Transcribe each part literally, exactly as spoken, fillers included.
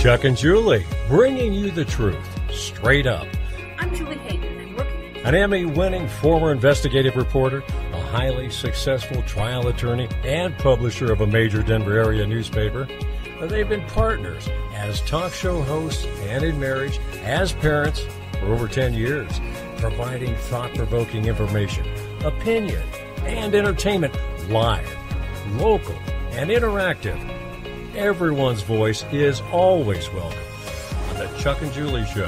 Chuck and Julie, bringing you the truth, straight up. I'm Julie Hayden. I'm working An Emmy-winning former investigative reporter, a highly successful trial attorney, and publisher of a major Denver area newspaper. They've been partners as talk show hosts and in marriage, as parents for over ten years, providing thought-provoking information, opinion, and entertainment live, local, and interactive. Everyone's voice is always welcome on the Chuck and Julie Show.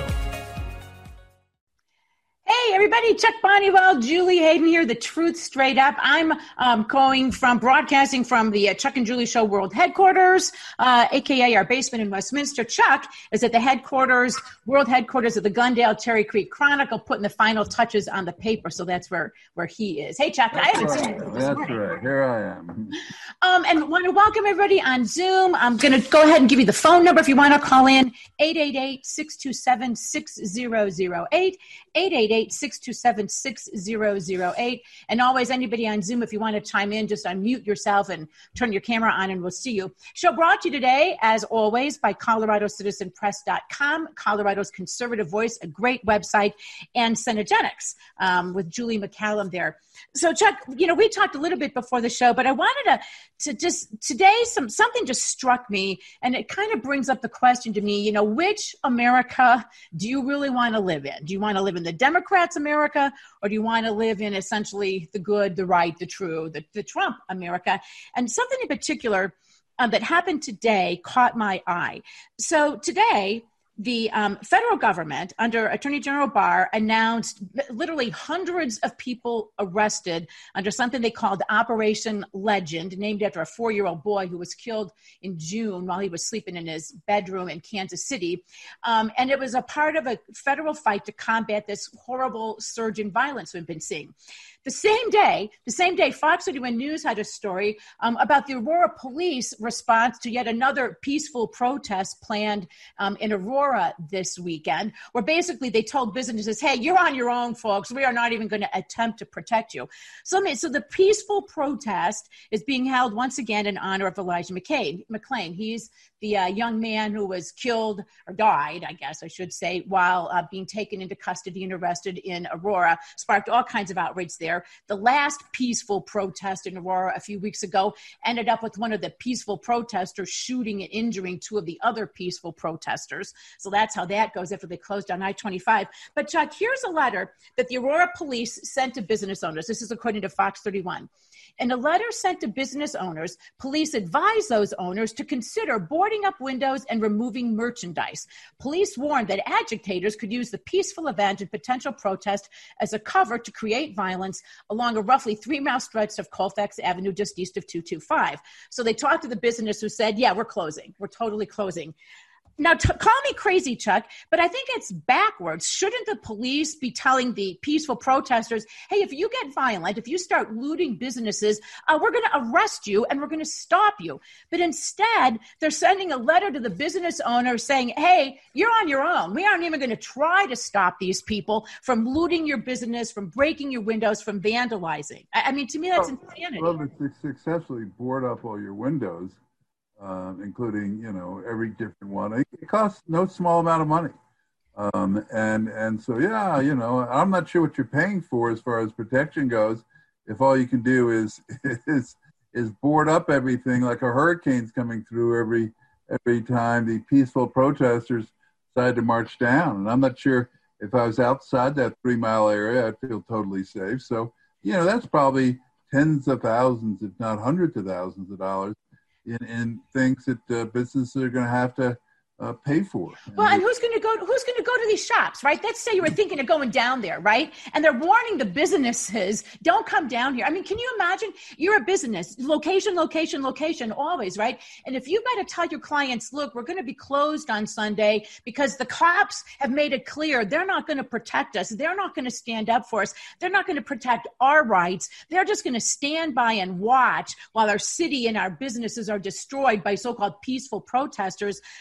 Hey, everybody, Chuck Bonniwell, Julie Hayden here, The Truth Straight Up. I'm um, going from broadcasting from the uh, Chuck and Julie Show World Headquarters, uh, a k a our basement in Westminster. Chuck is at the headquarters, world headquarters of the Gundale Cherry Creek Chronicle, putting the final touches on the paper, so that's where, where he is. Hey, Chuck, that's I haven't right. seen you this That's morning. right. Here I am. Um, and want to welcome everybody on Zoom. I'm going to go ahead and give you the phone number if you want to call in, eight eight eight, six two seven, six zero zero eight, eight eight eight, six two seven, six zero zero eight. And always, anybody on Zoom, if you want to chime in, just unmute yourself and turn your camera on and we'll see you. Show brought to you today, as always, by Colorado Citizen Press dot com, Colorado's conservative voice, a great website, and Cenegenics um, with Julie McCallum there. So, Chuck, you know, we talked a little bit before the show, but I wanted to, to just, today, some something just struck me, and it kind of brings up the question to me, you know, which America do you really want to live in? Do you want to live in the Democrats' America, or do you want to live in essentially the good, the right, the true, the, the Trump America? And something in particular um, that happened today caught my eye. So today, the um, federal government, under Attorney General Barr, announced literally hundreds of people arrested under something they called Operation Legend, named after a four-year-old boy who was killed in June while he was sleeping in his bedroom in Kansas City. Um, and it was a part of a federal fight to combat this horrible surge in violence we've been seeing. The same day, the same day, Fox thirty-one News had a story um, about the Aurora police response to yet another peaceful protest planned um, in Aurora this weekend, where basically they told businesses, hey, you're on your own, folks. We are not even going to attempt to protect you. So, so the peaceful protest is being held once again in honor of Elijah McClain. McClain. He's the uh, young man who was killed, or died, I guess I should say, while uh, being taken into custody and arrested in Aurora, sparked all kinds of outrage there. The last peaceful protest in Aurora a few weeks ago ended up with one of the peaceful protesters shooting and injuring two of the other peaceful protesters. So that's how that goes after they closed down I twenty-five. But Chuck, here's a letter that the Aurora police sent to business owners. This is according to Fox thirty-one. In a letter sent to business owners, police advised those owners to consider boarding up windows and removing merchandise. Police warned that agitators could use the peaceful event and potential protest as a cover to create violence along a roughly three-mile stretch of Colfax Avenue just east of two two five. So they talked to the business who said, yeah, we're closing. We're totally closing. Now, t- call me crazy, Chuck, but I think it's backwards. Shouldn't the police be telling the peaceful protesters, hey, if you get violent, if you start looting businesses, uh, we're going to arrest you and we're going to stop you? But instead, they're sending a letter to the business owner saying, hey, you're on your own. We aren't even going to try to stop these people from looting your business, from breaking your windows, from vandalizing. I, I mean, to me, that's well, insanity. Well, to successfully board up all your windows, Uh, including, you know, every different one. It costs no small amount of money. Um, and, and so, yeah, you know, I'm not sure what you're paying for as far as protection goes. If all you can do is, is, is board up everything like a hurricane's coming through every, every time the peaceful protesters decide to march down. And I'm not sure if I was outside that three mile area, I'd feel totally safe. So, you know, that's probably tens of thousands, if not hundreds of thousands of dollars in, in things that uh, businesses are going to have to uh, pay for. Well, and who's going to go? Who's going to go to these shops, right? Let's say you were thinking of going down there, right? And they're warning the businesses, don't come down here. I mean, can you imagine? You're a business, location, location, location, always, right? And if you've got to tell your clients, look, we're going to be closed on Sunday because the cops have made it clear they're not going to protect us. They're not going to stand up for us. They're not going to protect our rights. They're just going to stand by and watch while our city and our businesses are destroyed by so-called peaceful protesters. I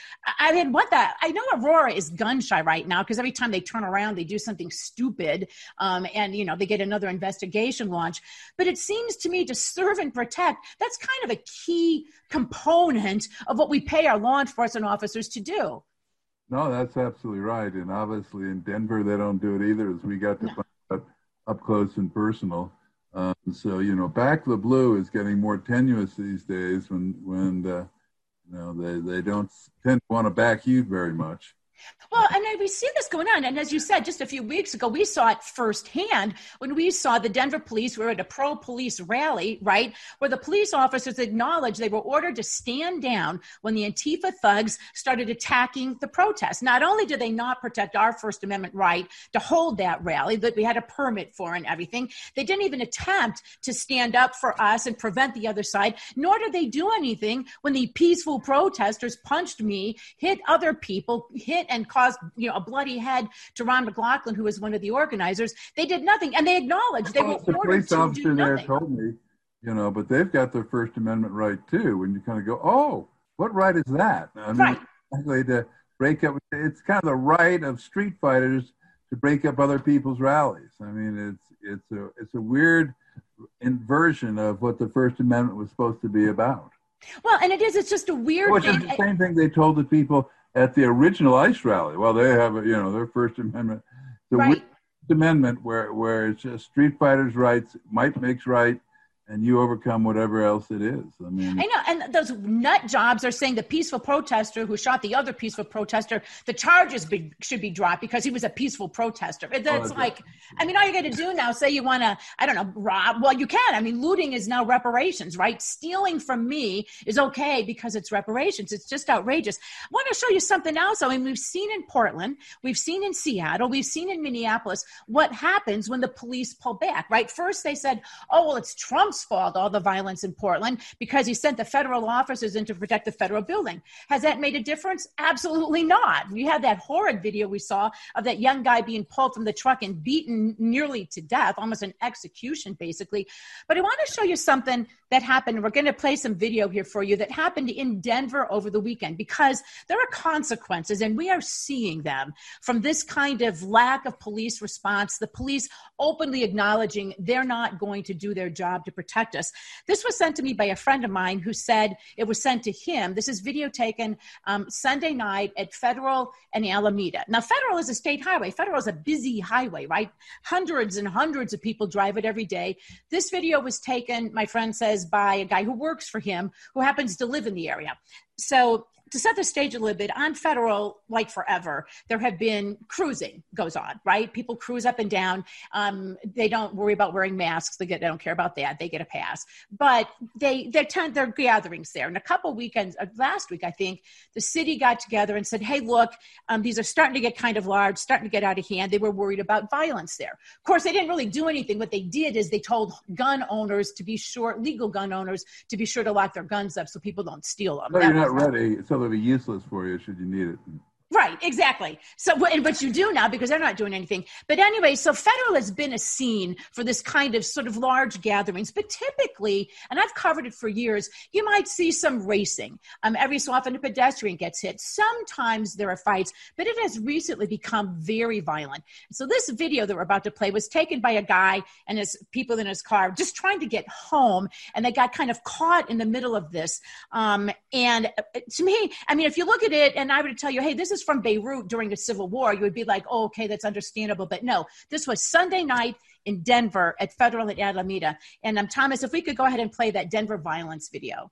I mean, what the, I know Aurora is gun shy right now because every time they turn around, they do something stupid. Um, and, you know, they get another investigation launch. But it seems to me to serve and protect, that's kind of a key component of what we pay our law enforcement officers to do. No, that's absolutely right. And obviously in Denver, they don't do it either, as we got to no. find out up close and personal. Um, so, you know, back the blue is getting more tenuous these days when, when uh, you know, they, they don't tend to want to back you very much. Well, and we see this going on. And as you said, just a few weeks ago, we saw it firsthand when we saw the Denver police were at a pro-police rally, right, where the police officers acknowledged they were ordered to stand down when the Antifa thugs started attacking the protest. Not only did they not protect our First Amendment right to hold that rally that we had a permit for and everything, they didn't even attempt to stand up for us and prevent the other side, nor did they do anything when the peaceful protesters punched me, hit other people, hit and caused, you know, a bloody head to Ron McLaughlin, who was one of the organizers. They did nothing, and they acknowledged they were the ordered police to officer do there nothing. told me, you know, but they've got their First Amendment right too. And you kind of go, oh, what right is that? I mean, right. Actually, to break up, it's kind of the right of street fighters to break up other people's rallies. I mean, it's it's a it's a weird inversion of what the First Amendment was supposed to be about. Well, and it is. It's just a weird Which thing. is the same thing they told the people at the original ICE rally. Well, they have, a, you know, their First Amendment. The right. First Amendment where, where it's just street fighters' rights, might makes right, and you overcome whatever else it is. I mean, I know, and those nut jobs are saying the peaceful protester who shot the other peaceful protester, the charges be, should be dropped because he was a peaceful protester. That's oh, like, I mean, all you got to do now, say you want to, I don't know, rob. Well, you can. I mean, looting is now reparations, right? Stealing from me is okay because it's reparations. It's just outrageous. I want to show you something else. I mean, we've seen in Portland, we've seen in Seattle, we've seen in Minneapolis what happens when the police pull back, right? First, they said, oh, well, it's Trump's fault, all the violence in Portland, because he sent the federal officers in to protect the federal building. Has that made a difference? Absolutely not. We had that horrid video we saw of that young guy being pulled from the truck and beaten nearly to death, almost an execution, basically. But I want to show you something that happened. We're going to play some video here for you that happened in Denver over the weekend, because there are consequences, and we are seeing them from this kind of lack of police response, the police openly acknowledging they're not going to do their job to protect us. This was sent to me by a friend of mine who said it was sent to him. This is video taken um, Sunday night at Federal and Alameda. Now, Federal is a state highway. Federal is a busy highway, right? Hundreds and hundreds of people drive it every day. This video was taken, my friend says, by a guy who works for him who happens to live in the area. So to set the stage a little bit, on Federal, like forever, there have been cruising goes on, right? People cruise up and down. Um, they don't worry about wearing masks. They, get, they don't care about that. They get a pass. But they they tend their gatherings there. And a couple weekends, uh, last week, I think, the city got together and said, hey, look, um, these are starting to get kind of large, starting to get out of hand. They were worried about violence there. Of course, they didn't really do anything. What they did is they told gun owners to be sure, legal gun owners, to be sure to lock their guns up so people don't steal them. No, that you're not was, ready. So they'll be useless for you should you need it. Right, exactly. So, but you do now because they're not doing anything. But anyway, so Federal has been a scene for this kind of sort of large gatherings. But typically, and I've covered it for years, you might see some racing. Um, every so often a pedestrian gets hit. Sometimes there are fights, but it has recently become very violent. So this video that we're about to play was taken by a guy and his people in his car just trying to get home, and they got kind of caught in the middle of this. Um, and to me, I mean, if you look at it, and I would tell you, hey, this is from Beirut during the Civil War, you would be like, oh, okay, that's understandable. But no, this was Sunday night in Denver at Federal at Alameda. And um, Thomas, if we could go ahead and play that Denver violence video.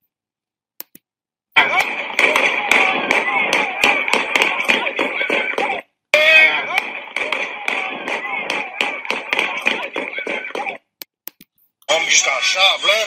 Mom just got shot, blood.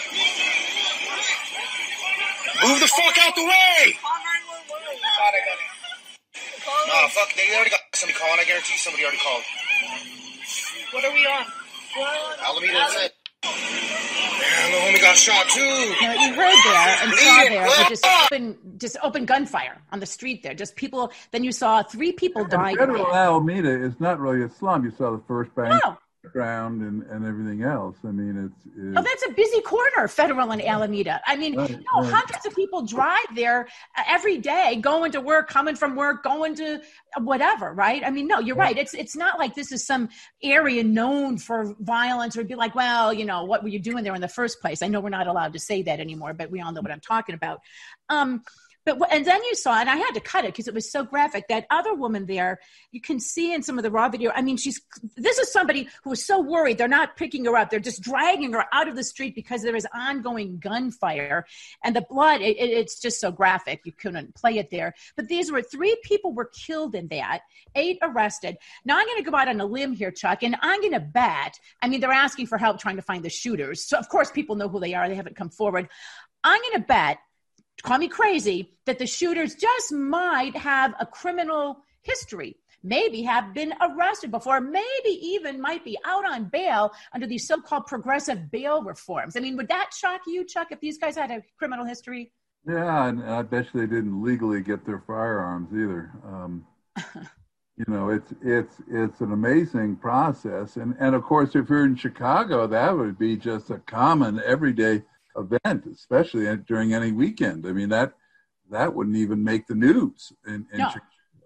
Move the fuck out the way! Got it, got it. Nah, fuck, they already got somebody calling. I guarantee you somebody already called. What are we on? Alameda, that's it. Damn, the homie got shot too. Now, you heard there and saw there but just open, just open gunfire on the street there. Just people, then you saw three people die. Federal Alameda is not really a slum. You saw the first bank. No. background and, and everything else. I mean, it's, it's oh, that's a busy corner, Federal and Alameda. I mean, right, you know, right. hundreds of people drive there uh, every day, going to work, coming from work, going to whatever, right? I mean, no, you're right. It's it's not like this is some area known for violence or be like, well, you know, what were you doing there in the first place? I know we're not allowed to say that anymore, but we all know what I'm talking about. Um, But, and then you saw, and I had to cut it because it was so graphic, that other woman there, you can see in some of the raw video, I mean, she's, this is somebody who is so worried. They're not picking her up. They're just dragging her out of the street because there is ongoing gunfire and the blood, it, it, it's just so graphic. You couldn't play it there. But these were three people were killed in that, eight arrested. Now I'm going to go out on a limb here, Chuck, and I'm going to bet, I mean, they're asking for help trying to find the shooters. So of course people know who they are. They haven't come forward. I'm going to bet, call me crazy, that the shooters just might have a criminal history, maybe have been arrested before, maybe even might be out on bail under these so-called progressive bail reforms. I mean, would that shock you, Chuck, if these guys had a criminal history? Yeah, and I bet you they didn't legally get their firearms either. Um, you know, it's it's it's an amazing process. And, and of course, if you're in Chicago, that would be just a common everyday event, especially during any weekend. I mean, that that wouldn't even make the news in, in no. Chicago.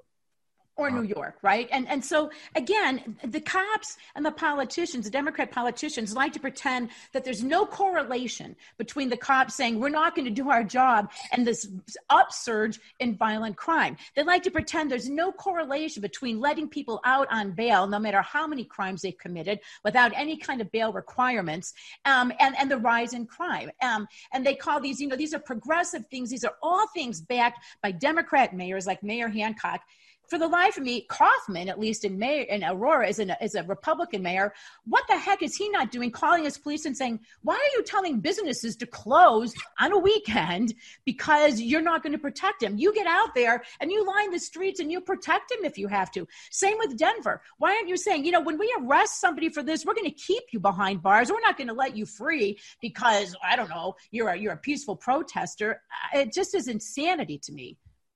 Or New York, right? And and so, again, the cops and the politicians, the Democrat politicians, like to pretend that there's no correlation between the cops saying we're not going to do our job and this upsurge in violent crime. They like to pretend there's no correlation between letting people out on bail, no matter how many crimes they've committed, without any kind of bail requirements, um, and, and the rise in crime. Um, and they call these, you know, these are progressive things. These are all things backed by Democrat mayors like Mayor Hancock. For the life of me, Kaufman, at least in Mayor, in Aurora, is, an, is a Republican mayor. What the heck is he not doing, calling his police and saying, why are you telling businesses to close on a weekend because you're not going to protect him? You get out there and you line the streets and you protect him if you have to. Same with Denver. Why aren't you saying, you know, when we arrest somebody for this, we're going to keep you behind bars. We're not going to let you free because, I don't know, you're a, you're a peaceful protester. It just is insanity to me.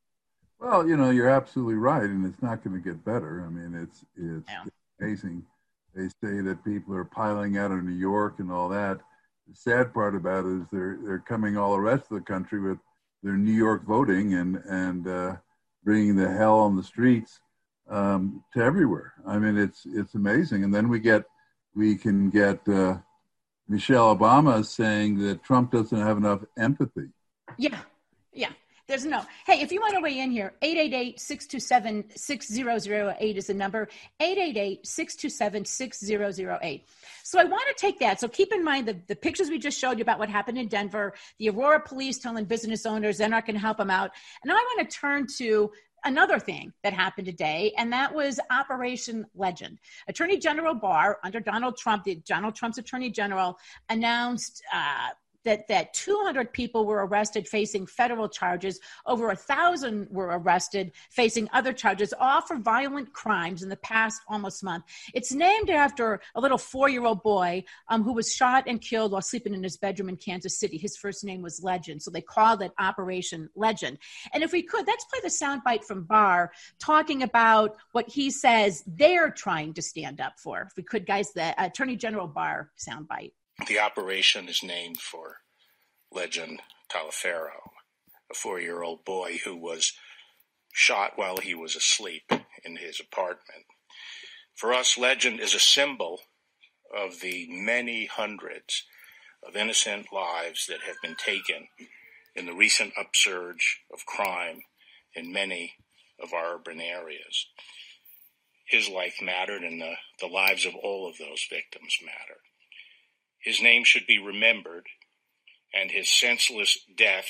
Well, you know, you're absolutely right, and it's not going to get better. I mean, it's it's yeah. amazing. They say that people are piling out of New York and all that. The sad part about it is they're they're coming all the rest of the country with their New York voting and and uh, bringing the hell on the streets um, to everywhere. I mean, it's it's amazing. And then we get we can get uh, Michelle Obama saying that Trump doesn't have enough empathy. Yeah, yeah. There's no, hey, if you want to weigh in here, eight eight eight, six two seven, six zero zero eight is the number, eight eight eight, six two seven, six zero zero eight. So I want to take that. So keep in mind the, the pictures we just showed you about what happened in Denver, the Aurora police telling business owners they're not going to help them out. And now I want to turn to another thing that happened today, and that was Operation Legend. Attorney General Barr, under Donald Trump, the Donald Trump's Attorney General, announced uh, that that two hundred people were arrested facing federal charges. Over a thousand were arrested facing other charges, all for violent crimes in the past almost month. It's named after a little four-year-old boy um, who was shot and killed while sleeping in his bedroom in Kansas City. His first name was Legend, so they called it Operation Legend. And if we could, let's play the soundbite from Barr talking about what he says they're trying to stand up for. If we could, guys, the Attorney General Barr soundbite. The operation is named for Legend Taliaferro, a four-year-old boy who was shot while he was asleep in his apartment. For us, Legend is a symbol of the many hundreds of innocent lives that have been taken in the recent upsurge of crime in many of our urban areas. His life mattered, and the, the lives of all of those victims mattered. His name should be remembered, and his senseless death,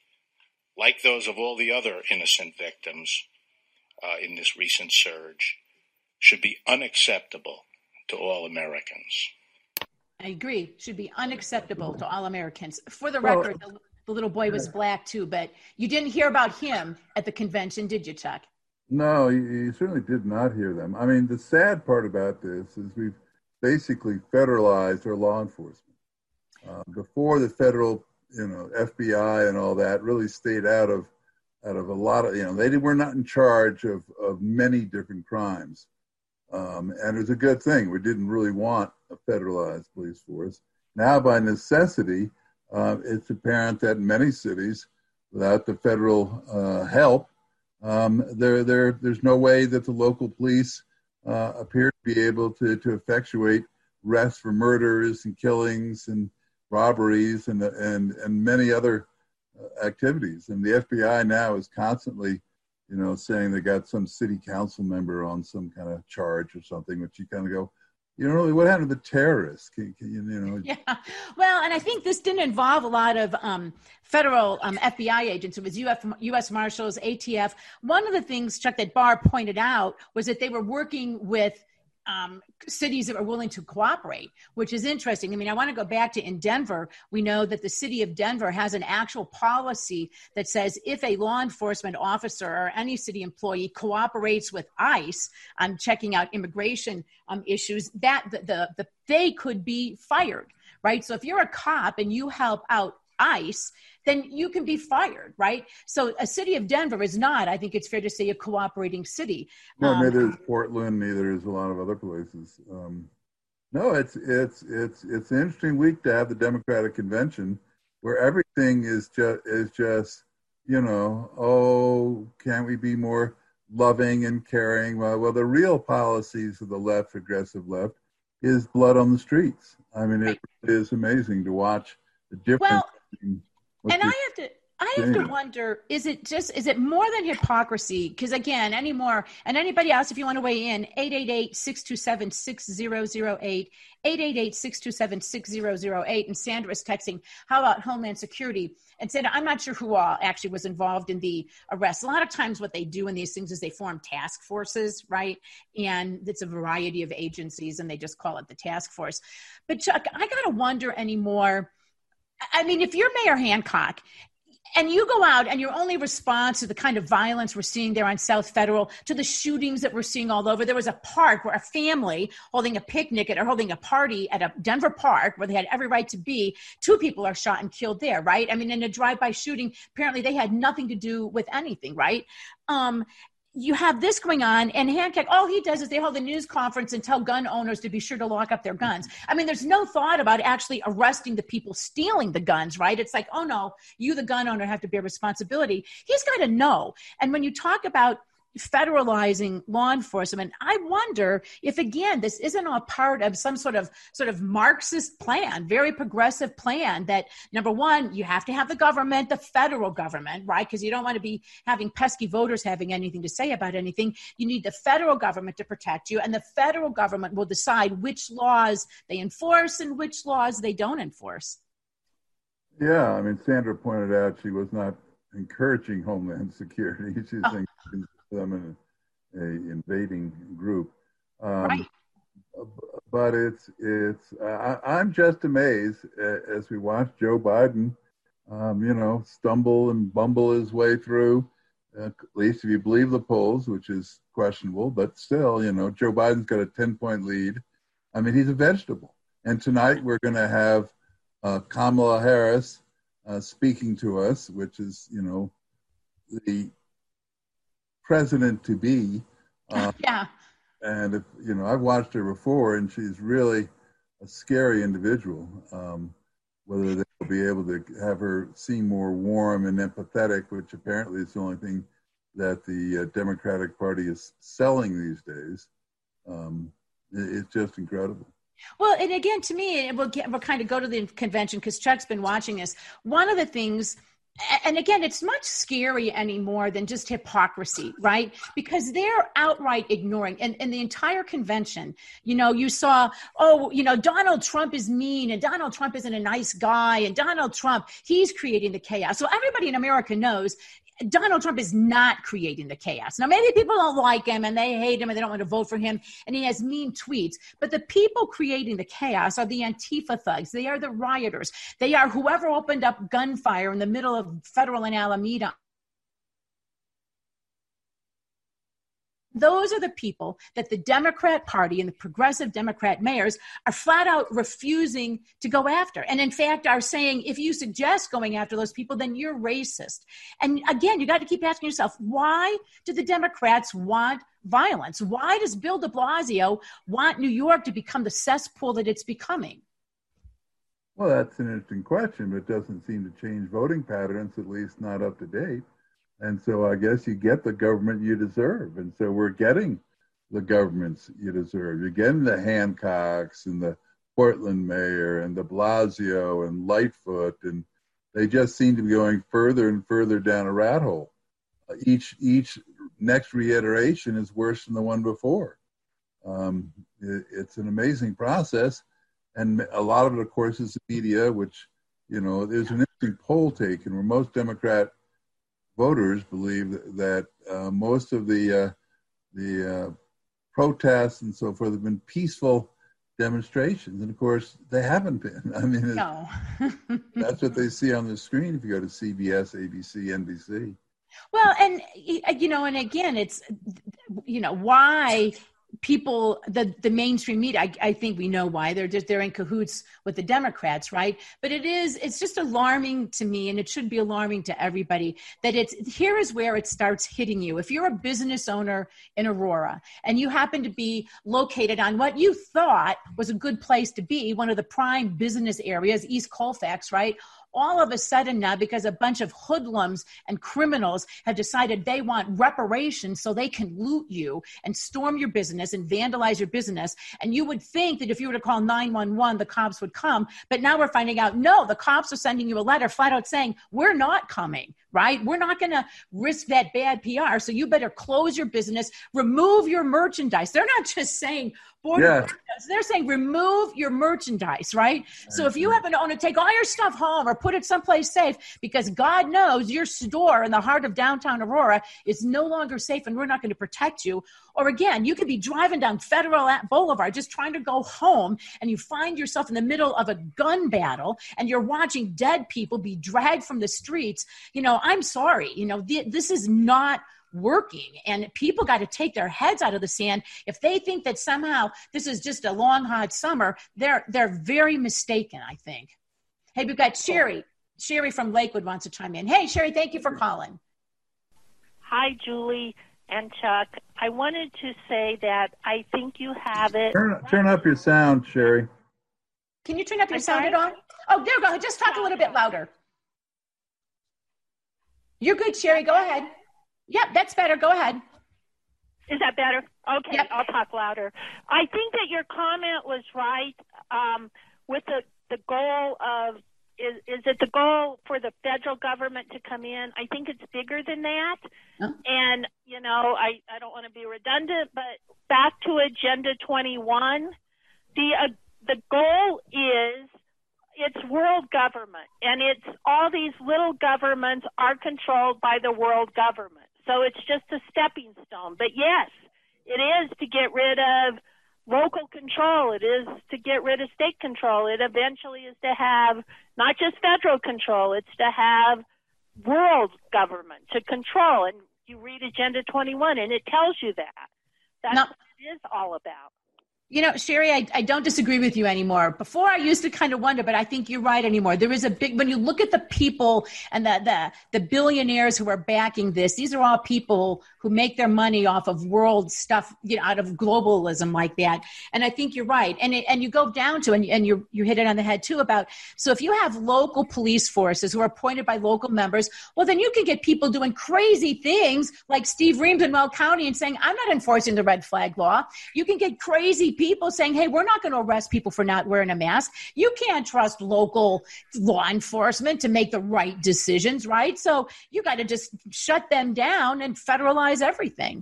like those of all the other innocent victims uh, in this recent surge, should be unacceptable to all Americans. I agree. Should be unacceptable to all Americans. For the Well, record, the, the little boy was black too, but you didn't hear about him at the convention, did you, Chuck? No, you, you certainly did not hear them. I mean, the sad part about this is we've basically federalized our law enforcement. Uh, before the federal, you know, F B I and all that really stayed out of out of a lot of, you know, they were not in charge of, of many different crimes. Um, and it was a good thing. We didn't really want a federalized police force. Now, by necessity, uh, it's apparent that in many cities, without the federal uh, help, um, there, there, there's no way that the local police uh, appear to be able to, to effectuate arrests for murders and killings and robberies and, and, and many other uh, activities. And the F B I now is constantly, you know, saying they got some city council member on some kind of charge or something, which you kind of go, you know, what happened to the terrorists? Can, can you, you know? Yeah. Well, and I think this didn't involve a lot of um, federal um, F B I agents. It was U F, U S Marshals, A T F. One of the things, Chuck, that Barr pointed out was that they were working with Um, cities that are willing to cooperate, which is interesting. I mean, I want to go back to in Denver. We know that the city of Denver has an actual policy that says if a law enforcement officer or any city employee cooperates with ICE on checking out immigration um, issues, that the, the, the they could be fired, right? So if you're a cop and you help out ICE, then you can be fired, right? So a city of Denver is not, I think it's fair to say, a cooperating city. No, um, neither is Portland, neither is a lot of other places. Um, no, it's it's it's it's an interesting week to have the Democratic convention where everything is just is just, you know, oh, can't we be more loving and caring? Well, well, the real policies of the left, progressive left, is blood on the streets. I mean, it is amazing to watch the difference. Well, in and I have to, I have to wonder, is it just, is it more than hypocrisy? Because again, anymore, and anybody else, if you want to weigh in, eight eight eight, six two seven, six zero zero eight, eight eight eight, six two seven, six zero zero eight. And Sandra is texting, how about Homeland Security? And Sandra, I'm not sure who all actually was involved in the arrest. A lot of times what they do in these things is they form task forces, right? And it's a variety of agencies and they just call it the task force. But Chuck, I got to wonder anymore. I mean, if you're Mayor Hancock and you go out and your only response to the kind of violence we're seeing there on South Federal, to the shootings that we're seeing all over, there was a park where a family holding a picnic or holding a party at a Denver park where they had every right to be. Two people are shot and killed there, right? I mean, in a drive-by shooting, apparently they had nothing to do with anything, right? Um, You have this going on, and Hancock, all he does is they hold a news conference and tell gun owners to be sure to lock up their guns. I mean, there's no thought about actually arresting the people stealing the guns, right? It's like, oh, no, you, the gun owner, have to bear responsibility. He's got to know. And when you talk about federalizing law enforcement, I wonder if, again, this isn't a part of some sort of sort of Marxist plan, very progressive plan that, number one, you have to have the government, the federal government, right? Because you don't want to be having pesky voters having anything to say about anything. You need the federal government to protect you, and the federal government will decide which laws they enforce and which laws they don't enforce. Yeah, I mean, Sandra pointed out she was not encouraging Homeland Security. She's Oh. saying them in a, a invading group, um, Right. but it's it's. Uh, I, I'm just amazed uh, as we watch Joe Biden, um, you know, stumble and bumble his way through. Uh, at least if you believe the polls, which is questionable, but still, you know, Joe Biden's got a ten-point lead. I mean, he's a vegetable. And tonight we're going to have uh, Kamala Harris uh, speaking to us, which is, you know, the president to be. Uh, yeah. And, if, you know, I've watched her before, and she's really a scary individual. Um, whether they'll be able to have her seem more warm and empathetic, which apparently is the only thing that the uh, Democratic Party is selling these days. Um, it, it's just incredible. Well, and again, to me, we'll, get, we'll kind of go to the convention because Chuck's been watching this. One of the things, and again, it's much scary anymore than just hypocrisy, right? Because they're outright ignoring, and, and the entire convention, you know, you saw, oh, you know, Donald Trump is mean, and Donald Trump isn't a nice guy, and Donald Trump, he's creating the chaos. So everybody in America knows Donald Trump is not creating the chaos. Now, maybe people don't like him and they hate him and they don't want to vote for him and he has mean tweets, but the people creating the chaos are the Antifa thugs. They are the rioters. They are whoever opened up gunfire in the middle of Federal and Alameda. Those are the people that the Democrat Party and the progressive Democrat mayors are flat out refusing to go after. And in fact, are saying, if you suggest going after those people, then you're racist. And again, you got to keep asking yourself, why do the Democrats want violence? Why does Bill de Blasio want New York to become the cesspool that it's becoming? Well, that's an interesting question, but it doesn't seem to change voting patterns, at least not up to date. And so I guess you get the government you deserve. And so we're getting the governments you deserve. You're getting the Hancocks and the Portland mayor and de Blasio and Lightfoot, and they just seem to be going further and further down a rat hole. Uh, each each next reiteration is worse than the one before. Um, it, it's an amazing process. And a lot of it, of course, is the media, which, you know, there's an interesting poll taken where most Democrat voters believe that, that uh, most of the uh, the uh, protests and so forth have been peaceful demonstrations. And, of course, they haven't been. I mean, no. That's what they see on the screen if you go to C B S, A B C, N B C. Well, and, you know, and again, it's, you know, why people, the, the mainstream media, I, I think we know why. They're just, they're in cahoots with the Democrats, right? But it is, it's just alarming to me, and it should be alarming to everybody, that it's, here is where it starts hitting you. If you're a business owner in Aurora and you happen to be located on what you thought was a good place to be, one of the prime business areas, East Colfax, right? All of a sudden now, because a bunch of hoodlums and criminals have decided they want reparations so they can loot you and storm your business and vandalize your business. And you would think that if you were to call nine one one, the cops would come. But now we're finding out, no, the cops are sending you a letter flat out saying, we're not coming, right? We're not going to risk that bad P R. So you better close your business, remove your merchandise. They're not just saying, Yeah. they're saying remove your merchandise, right? So if you happen to own it, take all your stuff home or put it someplace safe, because God knows your store in the heart of downtown Aurora is no longer safe and we're not going to protect you. Or again, you could be driving down Federal Boulevard just trying to go home, and you find yourself in the middle of a gun battle and you're watching dead people be dragged from the streets. You know, I'm sorry, you know, th- this is not working, and people got to take their heads out of the sand. If they think that somehow this is just a long, hot summer, they're they're very mistaken, I think. Hey, we've got Sherry. Sherry from Lakewood wants to chime in. Hey, Sherry, thank you for calling. Hi, Julie and Chuck. I wanted to say that I think you have it. Turn, turn up your sound, Sherry. Can you turn up your I'm sound sorry? at all? Oh, there we go. Just talk a little bit louder. You're good, Sherry. Go ahead. Yep, that's better. Go ahead. Is that better? Okay, Yep. I'll talk louder. I think that your comment was right um, with the, the goal of, is, is it the goal for the federal government to come in? I think it's bigger than that. Oh. And, you know, I, I don't want to be redundant, but back to Agenda twenty-one, the, uh, the goal is it's world government, and it's all these little governments are controlled by the world government. So it's just a stepping stone. But yes, it is to get rid of local control. It is to get rid of state control. It eventually is to have not just federal control. It's to have world government to control. And you read Agenda twenty-one, and it tells you that. That's No. what it is all about. You know, Sherry, I, I don't disagree with you anymore. Before I used to kind of wonder, but I think you're right anymore. There is a big, when you look at the people and the, the, the billionaires who are backing this, these are all people who make their money off of world stuff, you know, out of globalism like that. And I think you're right. And it, and you go down to, and, and you you hit it on the head too about, so if you have local police forces who are appointed by local members, well, then you can get people doing crazy things like Steve Reams in Weld County and saying, I'm not enforcing the red flag law. You can get crazy people saying, hey, we're not going to arrest people for not wearing a mask. You can't trust local law enforcement to make the right decisions, right? So you got to just shut them down and federalize everything.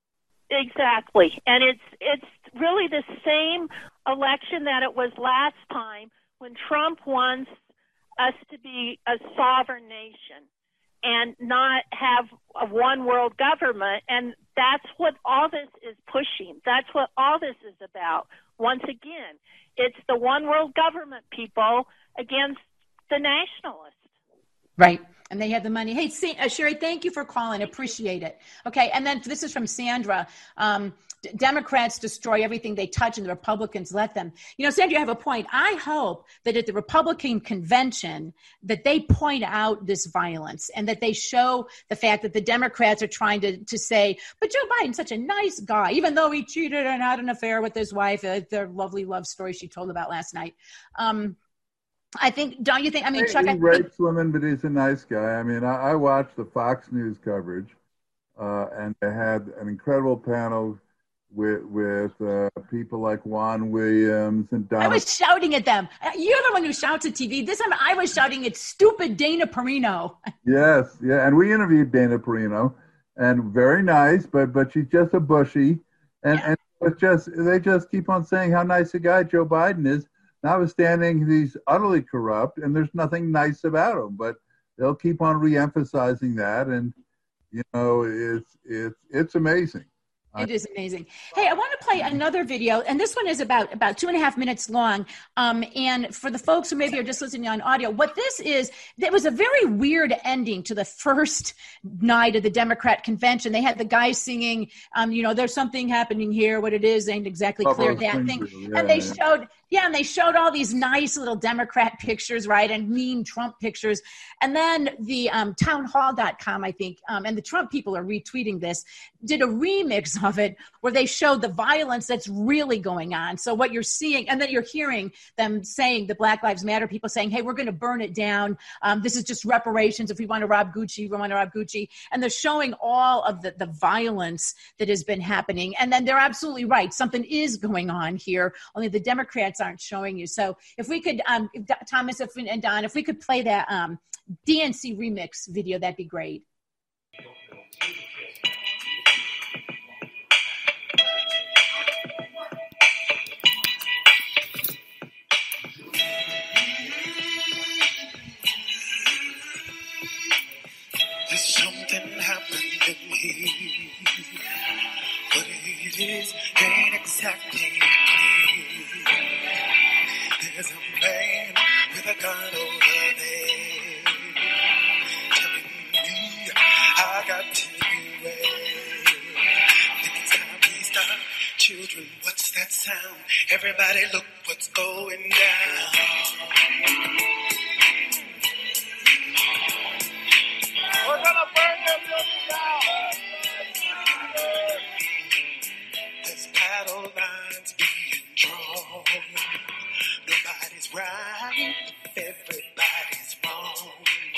Exactly. And it's it's really the same election that it was last time when Trump wants us to be a sovereign nation and not have a one world government. And that's what all this is pushing. That's what all this is about. Once again, it's the one world government people against the nationalists. Right. And they have the money. Hey, Sa- uh, Sherry, thank you for calling. Appreciate it. Okay, and then this is from Sandra. Um, D- Democrats destroy everything they touch, and the Republicans let them. You know, Sandra, you have a point. I hope that at the Republican convention that they point out this violence and that they show the fact that the Democrats are trying to, to say, but Joe Biden's such a nice guy, even though he cheated and had an affair with his wife, uh, their lovely love story she told about last night. Um, I think, don't you think, I mean, he, Chuck, he I think, rapes women, but he's a nice guy. I mean, I, I watched the Fox News coverage, uh, and they had an incredible panel with with uh, people like Juan Williams and Donald. I was shouting at them. You're the one who shouts at T V. This time I was shouting at stupid Dana Perino. Yes, yeah, and we interviewed Dana Perino, and very nice, but but she's just a bushy, and Yeah. and it's just they just keep on saying how nice a guy Joe Biden is, notwithstanding he's utterly corrupt, and there's nothing nice about him. But they'll keep on re-emphasizing that, and you know, it's it's it's amazing. It is amazing. Hey, I want to play another video, and this one is about about two and a half minutes long. Um, and for the folks who maybe are just listening on audio, what this is, it was a very weird ending to the first night of the Democrat convention. They had the guy singing, um, you know, there's something happening here. What it is ain't exactly clear. Bubba That thing, Springfield, yeah, and they yeah. showed, yeah, and they showed all these nice little Democrat pictures, right, and mean Trump pictures. And then the um, townhall dot com, I think, um, and the Trump people are retweeting this, did a remix of it where they showed the violence that's really going on. So what you're seeing, and then you're hearing them saying, the Black Lives Matter people saying, hey, we're going to burn it down. Um, this is just reparations. If we want to rob Gucci, we want to rob Gucci. And they're showing all of the, the violence that has been happening. And then they're absolutely right. Something is going on here, only the Democrats aren't showing you. So if we could, um, if, Thomas if, and Don, if we could play that um, D N C remix video, that'd be great. There's something happening here. What it is ain't exactly clear. There's a man with a gun over there telling me I got to beware. Think it's time we stop. Children, what's that sound? Everybody look what's going down. We're gonna burn them buildings down. There's battle lines being drawn. Nobody's right, everybody's wrong.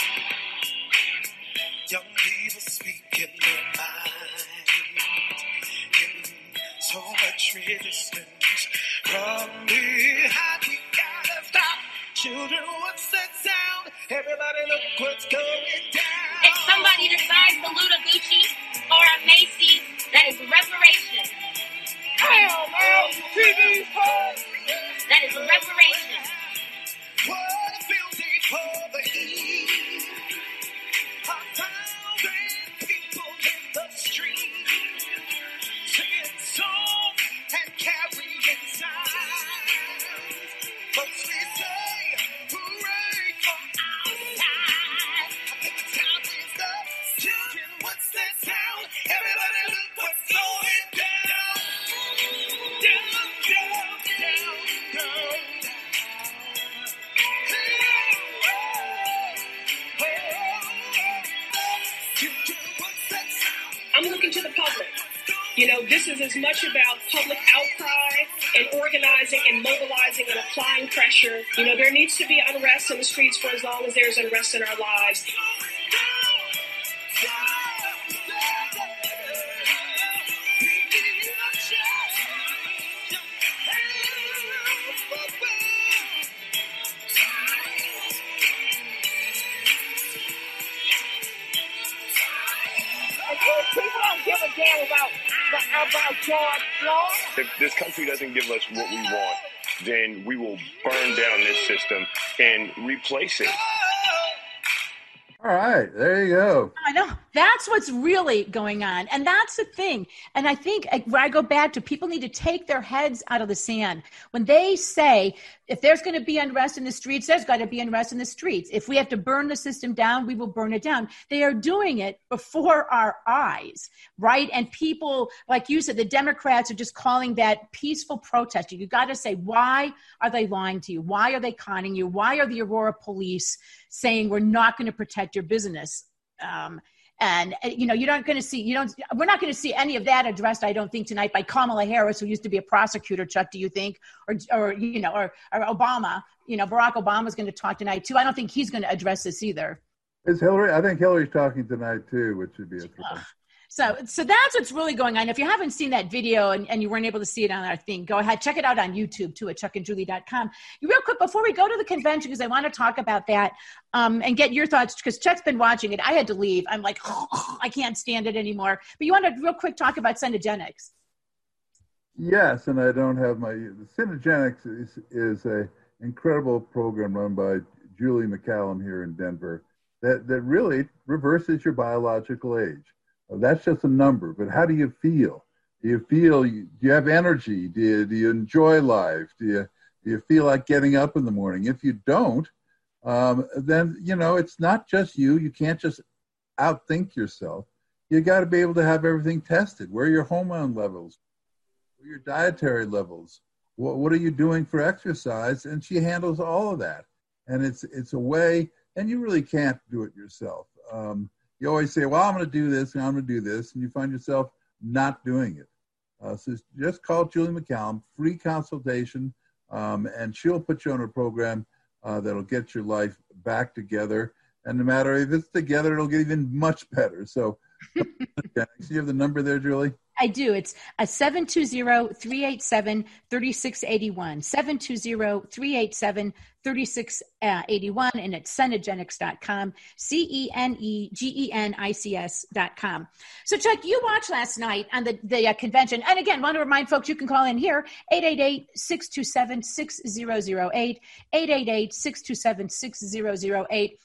Young people speaking their minds. In so much resistance from behind. We gotta stop. Children, what's that sound? Everybody look what's going down. If somebody decides to loot a Gucci or a Macy's, that is reparations. Damn, man, T V folks. That is reparations. What a building for the heat. A thousand people in the street, singing songs and carrying signs. Folks, we say, hooray for our side. I think it's time we stop. Children, what's that sound? Everybody look what's going down. Down, down, down, down, down. Children, what's that sound? I'm looking to the public. You know, this is as much about public outcry and organizing and mobilizing and applying pressure. You know, there needs to be unrest in the streets for as long as there's unrest in our lives. People don't give a damn about, about George Floyd. If this country doesn't give us what we want, then we will burn down this system and replace it. All right, there you go. I know. That's what's really going on. And that's the thing. And I think uh, where I go back to, people need to take their heads out of the sand. When they say If there's going to be unrest in the streets, there's got to be unrest in the streets. If we have to burn the system down, we will burn it down. They are doing it before our eyes, right? And people, like you said, the Democrats are just calling that peaceful protesting. You got to say, why are they lying to you? Why are they conning you? Why are the Aurora police saying we're not going to protect your business? Um, And, you know, you're not going to see, you don't, we're not going to see any of that addressed, I don't think, tonight by Kamala Harris, who used to be a prosecutor, Chuck, do you think? Or, or you know, or, or Obama, you know, Barack Obama's going to talk tonight, too. I don't think he's going to address this either. Is Hillary? I think Hillary's talking tonight, too, which would be a thrill. So, so that's what's really going on. If you haven't seen that video and, and you weren't able to see it on our thing, go ahead, check it out on YouTube too at chuck and julie dot com. Real quick, before we go to the convention, because I want to talk about that um, and get your thoughts, because Chuck's been watching it. I had to leave. I'm like, oh, I can't stand it anymore. But you want to real quick talk about Cinegenics? Yes, and I don't have my, Cinegenics is, is a incredible program run by Julie McCallum here in Denver that, that really reverses your biological age. That's just a number, but how do you feel? Do you feel, do you have energy? Do you, do you enjoy life? Do you, do you feel like getting up in the morning? If you don't, um, then, you know, it's not just you. You can't just outthink yourself. You got to be able to have everything tested. Where are your hormone levels? Where are your dietary levels? What, what are you doing for exercise? And she handles all of that. And it's, it's a way, and you really can't do it yourself. Um, You always say, well, I'm going to do this and I'm going to do this, and you find yourself not doing it. Uh, so just call Julie McCallum, free consultation, um, and she'll put you on a program uh, that'll get your life back together. And no matter if it's together, it'll get even much better. So you have the number there, Julie? I do. It's a seven two zero, three eight seven, three six eight one, seven two zero, three eight seven, three six eight one, and it's Cenegenics dot com, C E N E G E N I C S dot com. So, Chuck, you watched last night on the, the uh, convention. And again, want to remind folks, you can call in here, eight eight eight, six two seven, six zero zero eight, eight eight eight, six two seven, six zero zero eight.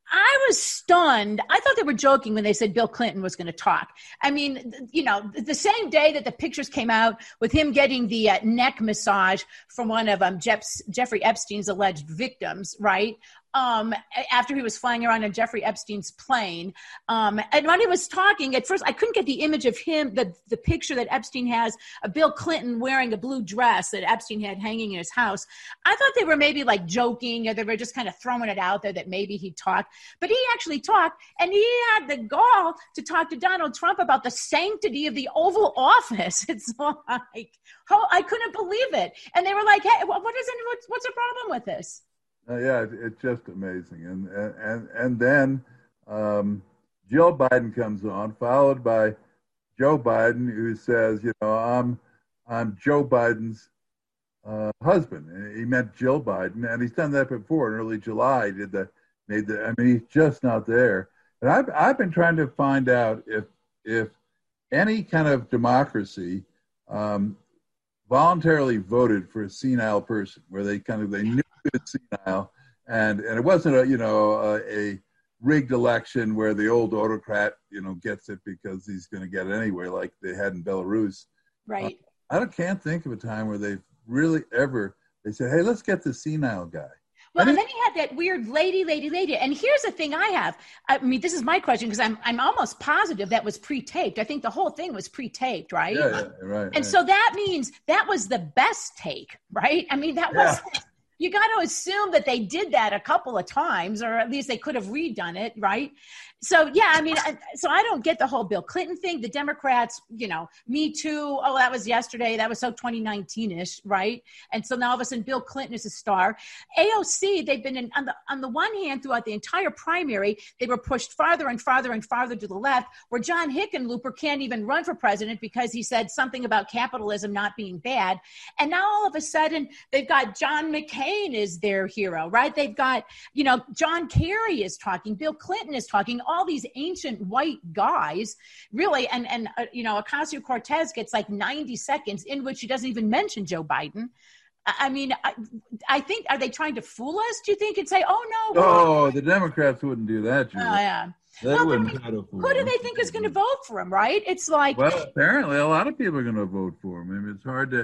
I was stunned. I thought they were joking when they said Bill Clinton was going to talk. I mean, you know, the same day that the pictures came out with him getting the uh, neck massage from one of um, Jeff's, Jeffrey Epstein's alleged victims, right? Um, after he was flying around on Jeffrey Epstein's plane. Um, and when he was talking, at first, I couldn't get the image of him, the, the picture that Epstein has of Bill Clinton wearing a blue dress that Epstein had hanging in his house. I thought they were maybe like joking, or they were just kind of throwing it out there that maybe he'd talk. But he actually talked, and he had the gall to talk to Donald Trump about the sanctity of the Oval Office. It's like, how, I couldn't believe it. And they were like, hey, what is it? What's, what's the problem with this? Uh, yeah, it, it's just amazing. And and and then um, Jill Biden comes on, followed by Joe Biden, who says, you know, I'm I'm Joe Biden's uh, husband. And he meant Jill Biden, and he's done that before. In early July, he did that. Made the. I mean, he's just not there. And I've I've been trying to find out if if any kind of democracy um, voluntarily voted for a senile person, where they kind of they knew. Senile, and and it wasn't a you know a, a rigged election where the old autocrat you know gets it because he's going to get it anyway, like they had in Belarus. Right. Uh, I don't, can't think of a time where they've really ever they said, hey, let's get the senile guy. Well, and then he had that weird lady, lady, lady. And here's the thing I have. I mean, this is my question, because I'm I'm almost positive that was pre-taped. I think the whole thing was pre-taped, right? Yeah, yeah right. And right. so that means that was the best take, right? I mean, that was. Yeah. You got to assume that they did that a couple of times, or at least they could have redone it, right? So, yeah, I mean, so I don't get the whole Bill Clinton thing. The Democrats, you know, Me Too, oh, that was yesterday. That was so twenty nineteen-ish, right? And so now all of a sudden Bill Clinton is a star. A O C, they've been, in, on the on the one hand, throughout the entire primary, they were pushed farther and farther and farther to the left, where John Hickenlooper can't even run for president because he said something about capitalism not being bad. And now all of a sudden they've got John McCain is their hero, right? They've got, you know, John Kerry is talking, Bill Clinton is talking, all these ancient white guys, really, and, and uh, you know, Ocasio-Cortez gets like ninety seconds in which she doesn't even mention Joe Biden. I, I mean, I, I think, are they trying to fool us, do you think, and say, oh, no. Oh, the Democrats wouldn't do that, Julie. Oh, yeah. They well, wouldn't I mean, try to fool who do them. they think is going to vote for him, right? It's like. Well, apparently a lot of people are going to vote for him. I mean, it's hard to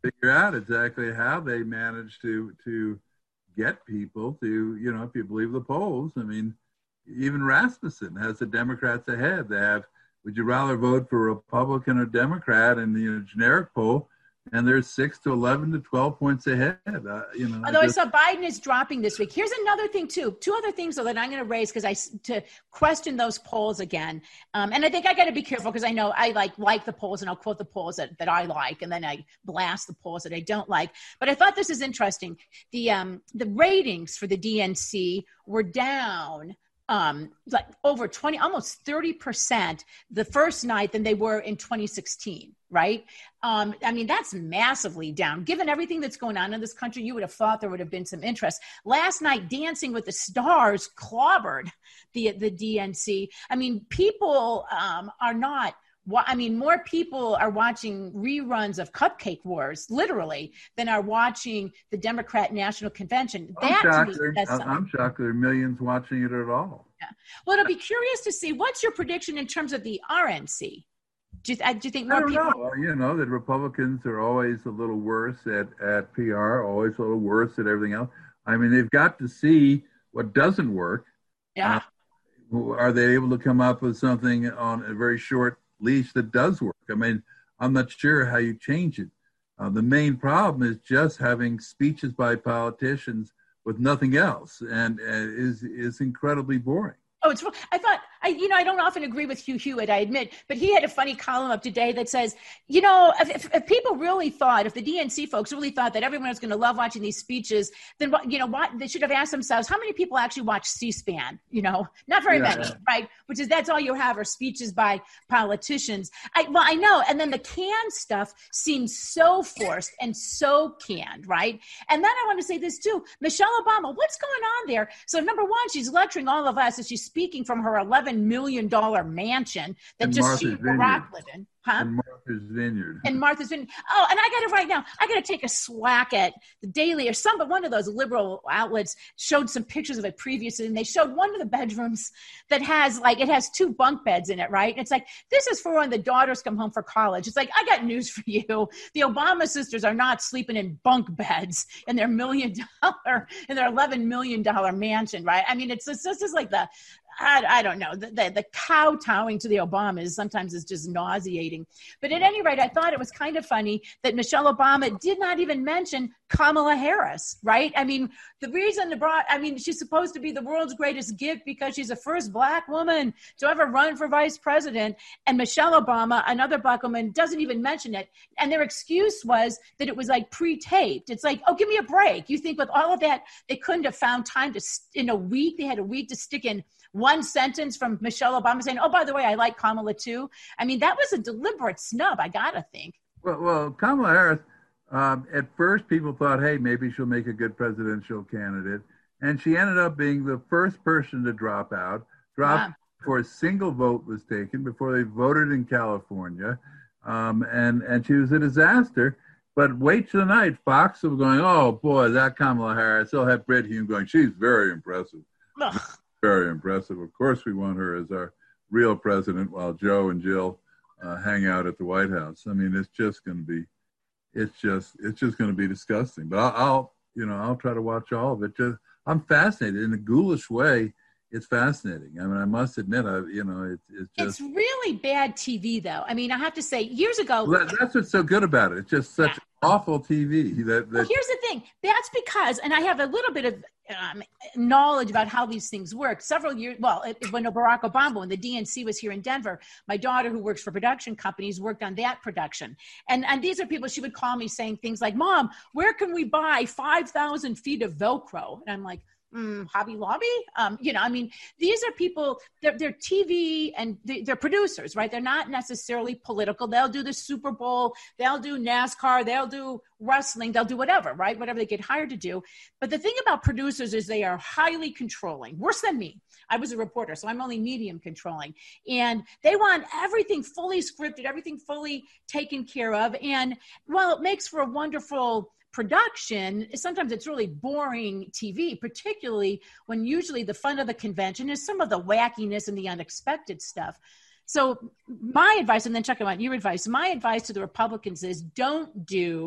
figure out exactly how they managed to to get people to, you know, if you believe the polls. I mean, even Rasmussen has the Democrats ahead. They have, would you rather vote for Republican or Democrat in the you know, generic poll? And they're six to eleven to twelve points ahead. Uh, you know, Although I, just, I saw Biden is dropping this week. Here's another thing too. Two other things though that I'm going to raise because I to question those polls again. Um, and I think I got to be careful because I know I like like the polls and I'll quote the polls that, that I like and then I blast the polls that I don't like. But I thought this is interesting. The um, the ratings for the D N C were down. Um, like over twenty, almost thirty percent the first night than they were in twenty sixteen, right? Um, I mean, that's massively down. Given everything that's going on in this country, you would have thought there would have been some interest. Last night, Dancing with the Stars clobbered the, the D N C. I mean, people um, are not I mean, more people are watching reruns of Cupcake Wars, literally, than are watching the Democrat National Convention. I'm That to shocked, me, there, that's I'm shocked there are millions watching it at all. Yeah. Well, it'll be curious to see. What's your prediction in terms of the R N C? Do you, do you think more I don't people? know. You know, the Republicans are always a little worse at, at P R, always a little worse at everything else. I mean, they've got to see what doesn't work. Yeah. Uh, are they able to come up with something on a very short leash that does work? I mean, I'm not sure how you change it. Uh, the main problem is just having speeches by politicians with nothing else, and uh, is is incredibly boring. Oh, it's. I thought I, you know, I don't often agree with Hugh Hewitt, I admit, but he had a funny column up today that says, you know, if, if, if people really thought, if the D N C folks really thought that everyone was going to love watching these speeches, then what, you know, what they should have asked themselves, how many people actually watch C-SPAN? You know, not very yeah, many, yeah. right? Which is that's all you have are speeches by politicians. I, well, I know, and then the canned stuff seems so forced and so canned, right? And then I want to say this too, Michelle Obama, what's going on there? So number one, she's lecturing all of us as she's speaking from her eleven million dollars mansion that and just Martha's she and Barack live in. Huh? And Martha's Vineyard. And Martha's Vineyard. Oh, and I got it right now. I got to take a swack at the Daily or some, but one of those liberal outlets showed some pictures of it previously, and they showed one of the bedrooms that has like, it has two bunk beds in it, right? And it's like, this is for when the daughters come home for college. It's like, I got news for you. The Obama sisters are not sleeping in bunk beds in their million dollar, in their eleven million dollars mansion, right? I mean, it's, it's this is like the, I, I don't know, the, the, the kowtowing to the Obamas sometimes is just nauseating. But at any rate, I thought it was kind of funny that Michelle Obama did not even mention Kamala Harris, right? I mean, the reason they brought, I mean, she's supposed to be the world's greatest gift because she's the first black woman to ever run for vice president. And Michelle Obama, another black woman, doesn't even mention it. And their excuse was that it was like pre-taped. It's like, oh, give me a break. You think with all of that, they couldn't have found time to, in a week, they had a week to stick in one sentence from Michelle Obama saying, oh, by the way, I like Kamala too. I mean, that was a deliberate snub, I got to think. Well, well, Kamala Harris, um, at first people thought, hey, maybe she'll make a good presidential candidate. And she ended up being the first person to drop out, dropped wow. before a single vote was taken, before they voted in California. Um, and, and she was a disaster. But wait till tonight, Fox was going, oh, boy, that Kamala Harris. They'll have Bret Hume going, she's very impressive. Ugh. Very impressive. Of course, we want her as our real president while Joe and Jill uh, hang out at the White House. I mean, it's just going to be, it's just, it's just going to be disgusting. But I'll, I'll, you know, I'll try to watch all of it. Just, I'm fascinated in a ghoulish way. It's fascinating. I mean, I must admit, I, you know, it's it's just. It's really bad T V, though. I mean, I have to say, years ago. Well, that's what's so good about it. It's just such yeah. awful T V. That, that well, here's the thing. That's because, and I have a little bit of um, knowledge about how these things work. Several years, well, it, when Barack Obama, when the D N C was here in Denver, my daughter, who works for production companies, worked on that production. And and these are people, she would call me saying things like, Mom, where can we buy five thousand feet of Velcro? And I'm like, Mm, Hobby Lobby, um, you know, I mean, these are people, they're, they're T V and they're producers, right? They're not necessarily political. They'll do the Super Bowl, they'll do NASCAR, they'll do wrestling, they'll do whatever, right? Whatever they get hired to do. But the thing about producers is they are highly controlling, worse than me. I was a reporter, so I'm only medium controlling. And they want everything fully scripted, everything fully taken care of. And while it makes for a wonderful production, sometimes it's really boring T V, particularly when usually the fun of the convention is some of the wackiness and the unexpected stuff. So my advice, and then check out your advice, my advice to the Republicans is don't do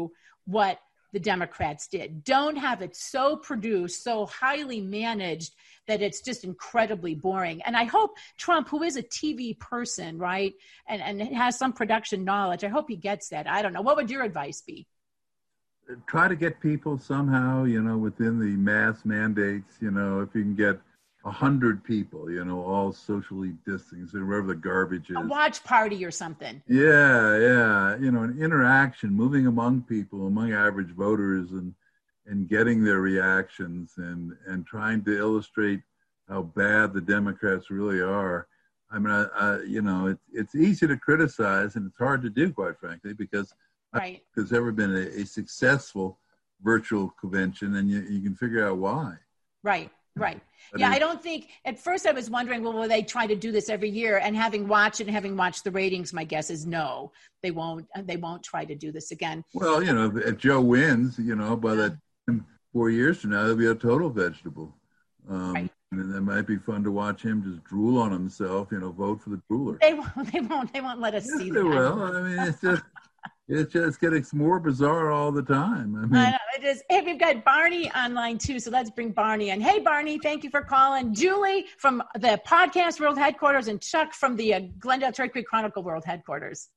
what the Democrats did. Don't have it so produced, so highly managed that it's just incredibly boring. And I hope Trump, who is a T V person, right, and, and has some production knowledge, I hope he gets that. I don't know. What would your advice be? Try to get people somehow, you know, within the mass mandates, you know, if you can get a hundred people, you know, all socially distanced, wherever the garbage is. A watch party or something. Yeah, yeah. You know, an interaction, moving among people, among average voters, and and getting their reactions, and, and trying to illustrate how bad the Democrats really are. I mean, I, I, you know, it, it's easy to criticize, and it's hard to do, quite frankly, because right. there's ever been a, a successful virtual convention, and you, you can figure out why. Right. Right. Yeah, I don't think at first I was wondering, well, will they try to do this every year? And having watched and having watched the ratings, my guess is no, they won't. They won't try to do this again. Well, you know, if, if Joe wins, you know, by that four years from now, he'll be a total vegetable. Um, right. And it might be fun to watch him just drool on himself. You know, vote for the drooler. They won't. They won't. They won't let us yes, see they that. Will. I mean, it's just. It's just getting more bizarre all the time. I mean, I know, it is. Hey, we've got Barney online too, so let's bring Barney in. Hey, Barney, thank you for calling. Julie from the Podcast World Headquarters and Chuck from the uh, Glendale Cherry Creek Chronicle World Headquarters.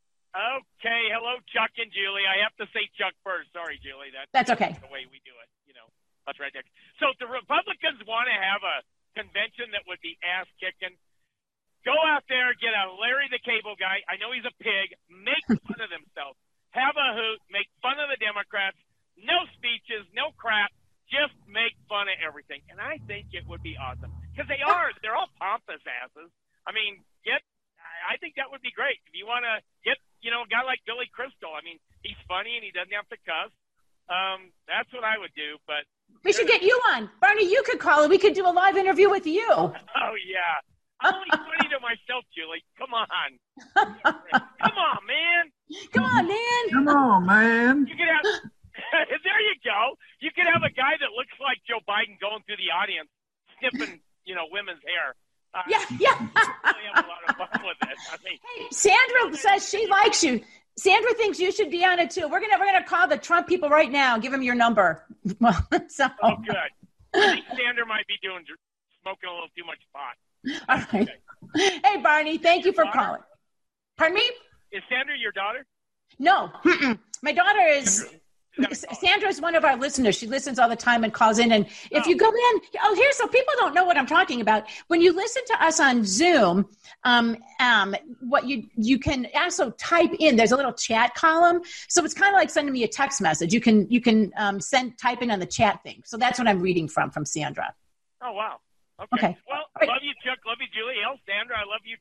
Okay, hello, Chuck and Julie. I have to say Chuck first. Sorry, Julie. That, that's okay. That's the way we do it, you know. That's right there. So if the Republicans want to have a convention that would be ass-kicking, go out there, get a Larry the Cable Guy. I know he's a pig. Make fun of themselves. Have a hoot. Make fun of the Democrats. No speeches, no crap. Just make fun of everything. And I think it would be awesome. Because they are. They're all pompous asses. I mean, get. I think that would be great. If you want to get, you know, a guy like Billy Crystal. I mean, he's funny and he doesn't have to cuss. Um, that's what I would do. But we should get you on. Barney, you could call it. We could do a live interview with you. Oh, yeah. I'm only funny to myself, Julie. Come on. Come on, man. Come on, man. Come on, man. You could have, there you go. You could have a guy that looks like Joe Biden going through the audience, sniffing, you know, women's hair. Uh, yeah, yeah. Really have a lot of fun with it. I mean, hey, Sandra says she likes you. Sandra thinks you should be on it too. We're gonna we're gonna call the Trump people right now. Give them your number. Well, so. Oh, good. I think Sandra might be doing smoking a little too much pot. All right. Okay. Hey, Barney, thank you for daughter? calling. Pardon me? Is Sandra your daughter? No. Mm-mm. My daughter is, Sandra is one of our listeners. She listens all the time and calls in. And if oh. you go in, oh, here, so people don't know what I'm talking about. When you listen to us on Zoom, um, um, what you you can also type in, there's a little chat column. So it's kind of like sending me a text message. You can, you can um, send type in on the chat thing. So that's what I'm reading from, from Sandra. Oh, wow. Okay. okay. Well, right. Love you, Chuck. Love you, Julie. Hell, Sandra, I love you,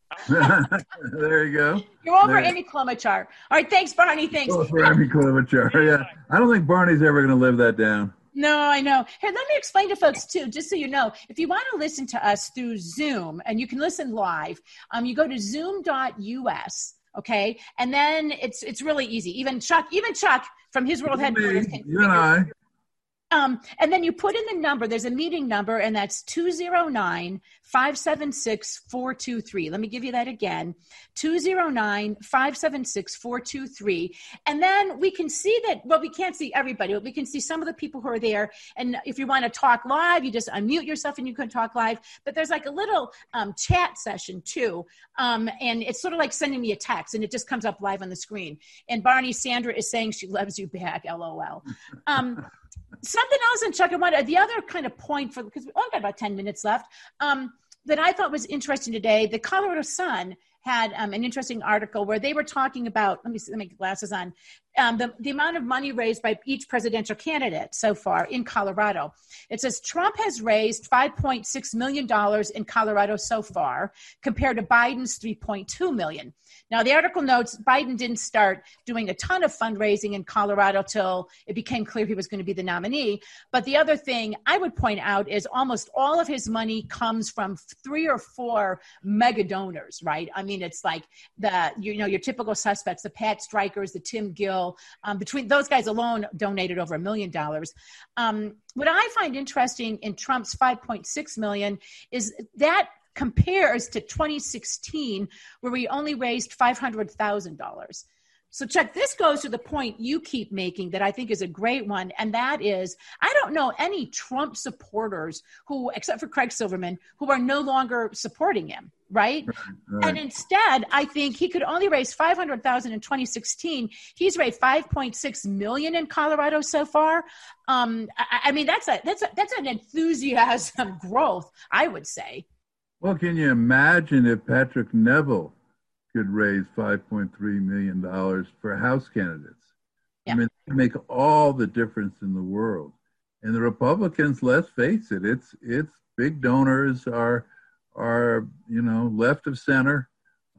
too. There you go. You're over there. Amy Klobuchar. All right. Thanks, Barney. Thanks. Oh, for Amy Klobuchar. Yeah. I don't think Barney's ever going to live that down. No, I know. Hey, let me explain to folks, too, just so you know, if you want to listen to us through Zoom, and you can listen live, um, you go to zoom dot U S, okay? And then it's it's really easy. Even Chuck, even Chuck from his World Headquarters can You and I. Um, and then you put in the number, there's a meeting number, and that's two oh nine, five seven six, four two three. Let me give you that again, two oh nine, five seven six, four two three. And then we can see that, well, we can't see everybody, but we can see some of the people who are there. And if you want to talk live, you just unmute yourself and you can talk live. But there's like a little um, chat session too. Um, and it's sort of like sending me a text, and it just comes up live on the screen. And Barney, Sandra is saying she loves you back, LOL. Um, Something else in Chuck, I wanted, the other kind of point for, because we only got about ten minutes left, um, that I thought was interesting today, the Colorado Sun had um, an interesting article where they were talking about, let me see, let me get glasses on, um, the, the amount of money raised by each presidential candidate so far in Colorado. It says Trump has raised five point six million dollars in Colorado so far, compared to Biden's three point two million dollars. Now, the article notes Biden didn't start doing a ton of fundraising in Colorado till it became clear he was going to be the nominee. But the other thing I would point out is almost all of his money comes from three or four mega donors, right? I mean, it's like the, you know, your typical suspects, the Pat Strikers, the Tim Gill, um, between those guys alone donated over a million dollars. Um, what I find interesting in Trump's five point six million dollars is that compares to twenty sixteen, where we only raised five hundred thousand dollars. So Chuck, this goes to the point you keep making that I think is a great one. And that is, I don't know any Trump supporters who, except for Craig Silverman, who are no longer supporting him. Right? Right, right. And instead, I think he could only raise five hundred thousand in twenty sixteen. He's raised five point six million in Colorado so far. Um, I, I mean, that's a, that's a, that's an enthusiasm growth, I would say. Well, can you imagine if Patrick Neville could raise five point three million dollars for House candidates? Yeah. I mean, it would make all the difference in the world. And the Republicans, let's face it, it's, it's big donors are, are, you know, left of center,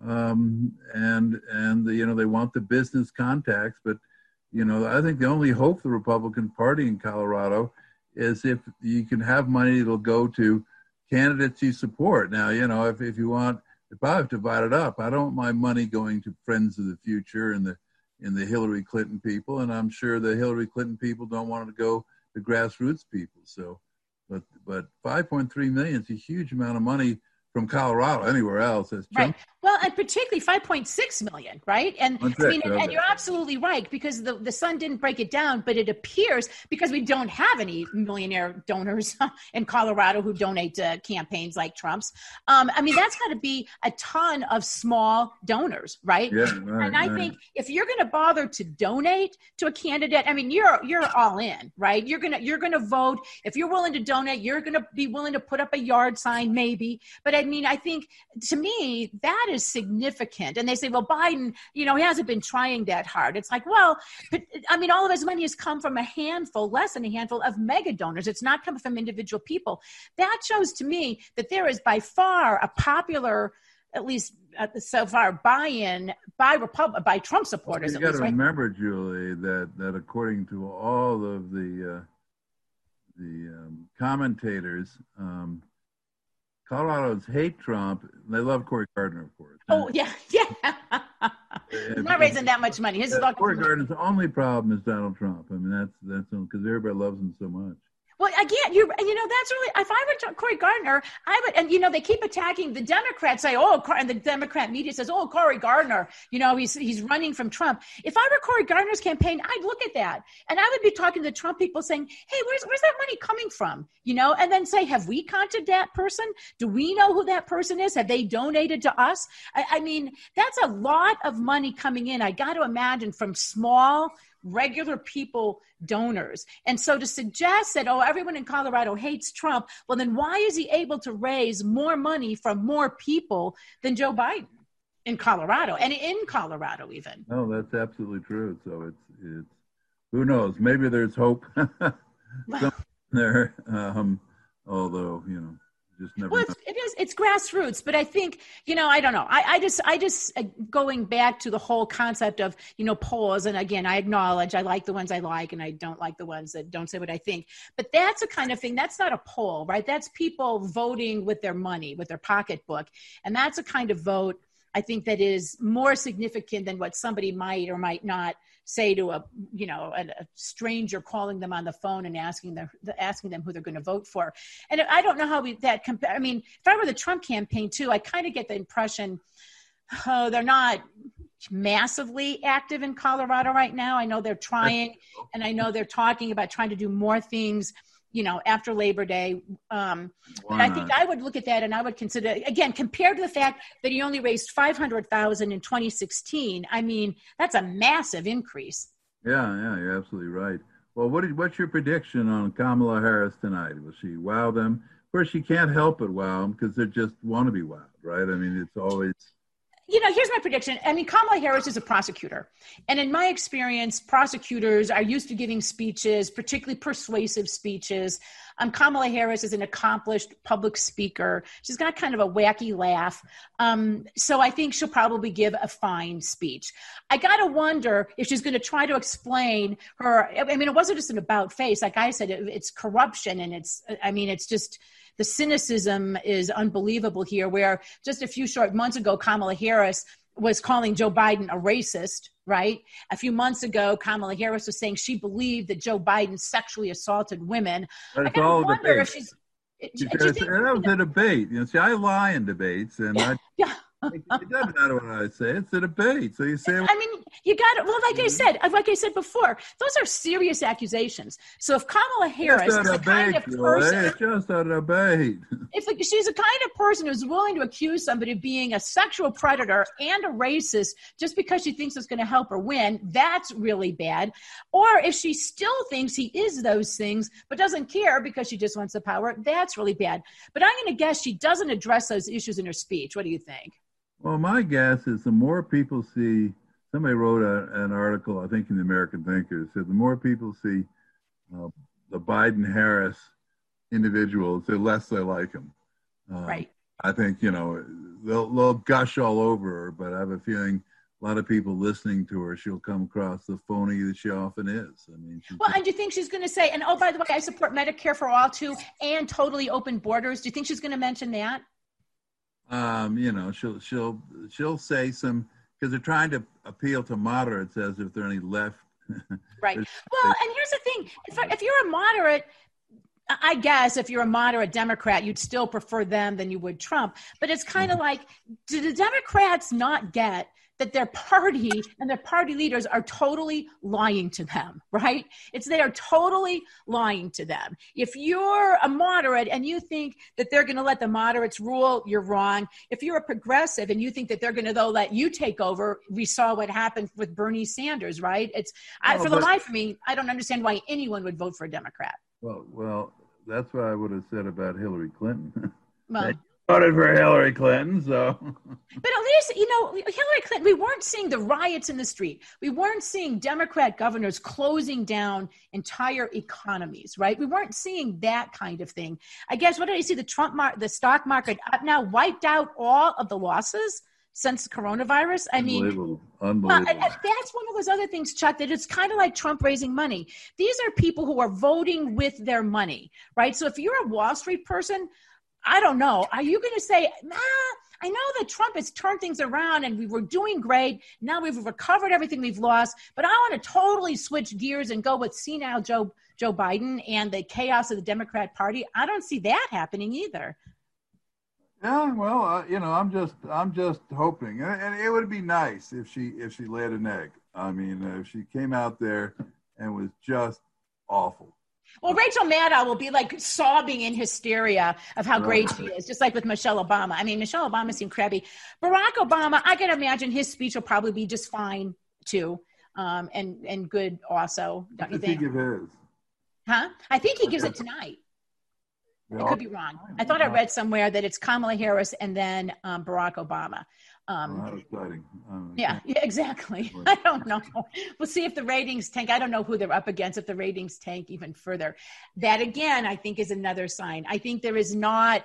um, and, and the, you know, they want the business contacts. But, you know, I think the only hope for the Republican Party in Colorado is if you can have money that'll go to candidates you support. Now, you know, if, if you want, if I have to divide it up, I don't mind money going to Friends of the Future and the, and the Hillary Clinton people. And I'm sure the Hillary Clinton people don't want to go to grassroots people. So, but, but five point three million is a huge amount of money from Colorado, anywhere else. That's right. Well, and particularly five point six million, right? And That's I mean, it. and, and you're absolutely right, because the, the Sun didn't break it down, but it appears, because we don't have any millionaire donors in Colorado who donate to campaigns like Trump's. Um, I mean, that's got to be a ton of small donors, right? Yeah, right, and I right. think if you're going to bother to donate to a candidate, I mean, you're you're all in, right? You're gonna you're gonna vote. If you're willing to donate, you're going to be willing to put up a yard sign, maybe. But I mean, I think to me that is significant. And they say, well, Biden, you know, he hasn't been trying that hard. It's like, well, but, I mean, all of his money has come from a handful, less than a handful of mega donors. It's not coming from individual people. That shows to me that there is by far a popular, at least uh, so far, buy-in by Repub- by Trump supporters. Well, you got to right? remember, Julie, that that according to all of the uh, the um, commentators, um, Coloradoans hate Trump. They love Cory Gardner, of course. Oh, yeah, yeah. He's not raising that much money. His yeah, Cory Gardner's only problem is Donald Trump. I mean, that's that's because everybody loves him so much. Well, again, you you know, that's really, if I were Cory Gardner, I would, and you know, they keep attacking the Democrats, say, oh, and the Democrat media says, oh, Cory Gardner, you know, he's he's running from Trump. If I were Cory Gardner's campaign, I'd look at that, and I would be talking to Trump people saying, hey, where's where's that money coming from? You know, and then say, have we contacted that person? Do we know who that person is? Have they donated to us? I, I mean, that's a lot of money coming in. I got to imagine from small, regular people, donors. And so to suggest that, oh, everyone in Colorado hates Trump, well, then why is he able to raise more money from more people than Joe Biden in Colorado, and in Colorado even? No, that's absolutely true. So it's, it's who knows? Maybe there's hope there, um, although, you know, just never well, it's, it is. It's grassroots, but I think, you know, I don't know. I, I just, I just uh, going back to the whole concept of, you know, polls. And again, I acknowledge I like the ones I like, and I don't like the ones that don't say what I think. But that's a kind of thing. That's not a poll, right? That's people voting with their money, with their pocketbook, and that's a kind of vote, I think, that is more significant than what somebody might or might not say to a, you know, a, a stranger calling them on the phone and asking them, asking them who they're going to vote for. And I don't know how we, that compare. I mean, if I were the Trump campaign too, I kind of get the impression, oh, they're not massively active in Colorado right now. I know they're trying, and I know they're talking about trying to do more things, you know, after Labor Day. Um, but I think I would look at that and I would consider, again, compared to the fact that he only raised five hundred thousand in twenty sixteen, I mean, that's a massive increase. Yeah, yeah, you're absolutely right. Well, what did, what's your prediction on Kamala Harris tonight? Will she wow them? Of course, she can't help but wow them because they just want to be wowed, right? I mean, it's always... You know, here's my prediction. I mean, Kamala Harris is a prosecutor. And in my experience, prosecutors are used to giving speeches, particularly persuasive speeches. Um, Kamala Harris is an accomplished public speaker. She's got kind of a wacky laugh. Um, so I think she'll probably give a fine speech. I got to wonder if she's going to try to explain her. I mean, it wasn't just an about face. Like I said, it, it's corruption. And it's, I mean, it's just... the cynicism is unbelievable here, where just a few short months ago, Kamala Harris was calling Joe Biden a racist, right? A few months ago, Kamala Harris was saying she believed that Joe Biden sexually assaulted women. But it's I all wonder debate. if she's... Because that was a debate. You know, see, I lie in debates, and yeah, I, yeah. It, it doesn't matter what I say. It's a debate. So you say, I mean, you got it. Well, like I said, like I said before, those are serious accusations. So if Kamala Harris is the kind of person, it's just a debate. If she's the kind of person who's willing to accuse somebody of being a sexual predator and a racist just because she thinks it's going to help her win, that's really bad. Or if she still thinks he is those things but doesn't care because she just wants the power, that's really bad. But I'm going to guess she doesn't address those issues in her speech. What do you think? Well, my guess is the more people see, somebody wrote a, an article, I think in the American Thinker, said the more people see uh, the Biden-Harris individuals, the less they like them. Um, right. I think, you know, they'll, they'll gush all over her, but I have a feeling a lot of people listening to her, she'll come across the phony that she often is. I mean, well, and do you think she's going to say, and oh, by the way, I support Medicare for all too, and totally open borders? Do you think she's going to mention that? Um, you know, she'll she'll she'll say some, because they're trying to appeal to moderates as if there are any left. Right. Well, and here's the thing: if, if you're a moderate, I guess if you're a moderate Democrat, you'd still prefer them than you would Trump. But it's kind of mm-hmm. like, do the Democrats not get that their party and their party leaders are totally lying to them, right? It's they are totally lying to them. If you're a moderate and you think that they're going to let the moderates rule, you're wrong. If you're a progressive and you think that they're going to though let you take over, we saw what happened with Bernie Sanders, right? It's I, well, for the but, life of me, I don't understand why anyone would vote for a Democrat. Well, well, that's what I would have said about Hillary Clinton. Well. Voted for Hillary Clinton, so. But at least, you know, Hillary Clinton, we weren't seeing the riots in the street. We weren't seeing Democrat governors closing down entire economies, right? We weren't seeing that kind of thing. I guess, what did I see? The Trump, mar- the stock market up now wiped out all of the losses since coronavirus. I mean, Unbelievable. Unbelievable. Well, that's one of those other things, Chuck, that it's kind of like Trump raising money. These are people who are voting with their money, right? So if you're a Wall Street person, I don't know. Are you going to say, nah, I know that Trump has turned things around and we were doing great. Now we've recovered everything we've lost, but I want to totally switch gears and go with senile Joe, Joe Biden and the chaos of the Democrat Party. I don't see that happening either. Yeah, well, uh, you know, I'm just, I'm just hoping, and, and it would be nice if she, if she laid an egg. I mean, uh, if she came out there and was just awful. Well, Rachel Maddow will be like sobbing in hysteria of how great she is, just like with Michelle Obama. I mean, Michelle Obama seemed crabby. Barack Obama, I can imagine his speech will probably be just fine too, um, and and good also. Don't you think? He give his? Huh? I think he gives it tonight. I could be wrong. I thought I read somewhere that it's Kamala Harris and then um, Barack Obama. Um, oh, exciting. Um, yeah, yeah, exactly. I don't know. We'll see if the ratings tank. I don't know who they're up against, if the ratings tank even further. That, again, I think is another sign. I think there is not,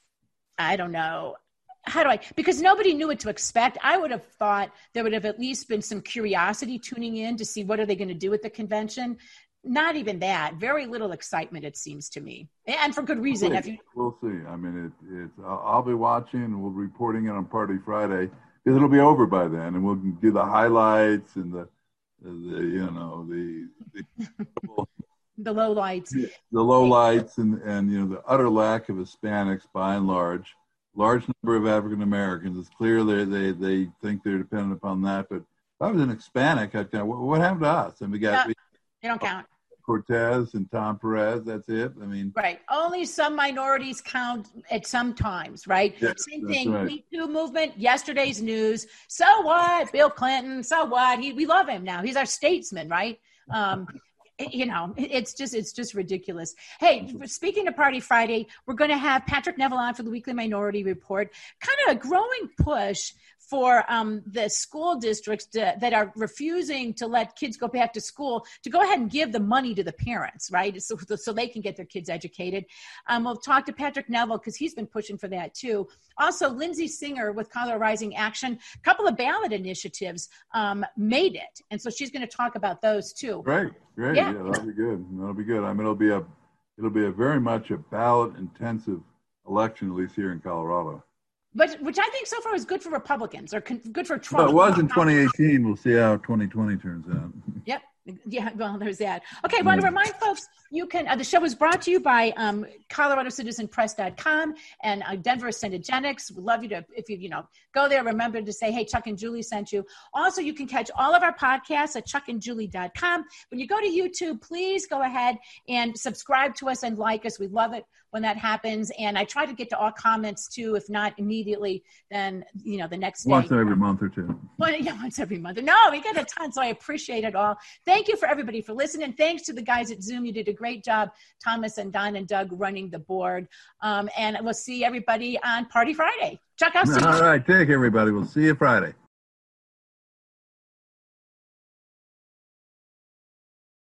I don't know. How do I, because nobody knew what to expect. I would have thought there would have at least been some curiosity tuning in to see what are they going to do at the convention. Not even that. Very little excitement, it seems to me, and for good reason. We'll Have see. you- We'll see. I mean, it, it's. I'll, I'll be watching, and we'll be reporting it on Party Friday because it'll be over by then, and we'll do the highlights and the, the you know, the the, the low lights, the low lights, and and you know the utter lack of Hispanics by and large. Large number of African Americans. It's clear they they they think they're dependent upon that. But if I was an Hispanic, I'd kind of, what, what happened to us? And we got. No, we, they don't count. Cortez and Tom Perez, that's it. I mean, right. Only some minorities count at some times, right? Yeah, Same thing. right. Me Too movement, yesterday's news. So what? Bill Clinton, so what? He, we love him now. He's our statesman, right? Um, you know, it's just it's just ridiculous. Hey, speaking of Party Friday, we're going to have Patrick Neville on for the Weekly Minority Report. Kind of a growing push for um, the school districts to, that are refusing to let kids go back to school to go ahead and give the money to the parents, right? So, so they can get their kids educated. Um, we'll talk to Patrick Neville because he's been pushing for that too. Also, Lindsay Singer with Colorado Rising Action, a couple of ballot initiatives um, made it. And so she's going to talk about those too. Great, great. Yeah. Yeah, that'll be good. That'll be good. I mean, it'll be a, it'll be a very much a ballot intensive election, at least here in Colorado. But which I think so far is good for Republicans or con- good for Trump. Well, it was in twenty eighteen. We'll see how twenty twenty turns out. Yep. Yeah, well, there's that. Okay, I want to remind folks, you can, uh, the show was brought to you by um, Colorado Citizen Press dot com and uh, Denver Synergenics. We'd love you to, if you, you know, go there, remember to say, hey, Chuck and Julie sent you. Also, you can catch all of our podcasts at chuck and julie dot com. When you go to YouTube, please go ahead and subscribe to us and like us. We love it when that happens. And I try to get to all comments too, if not immediately, then, you know, the next day. Once every month or two. Well, yeah, once every month. No, we get a ton, so I appreciate it all. Thank you for everybody for listening. Thanks to the guys at Zoom. You did a great job, Thomas and Don and Doug, running the board. Um, and we'll see everybody on Party Friday. Chuck, I'll see you. All right, take everybody. We'll see you Friday.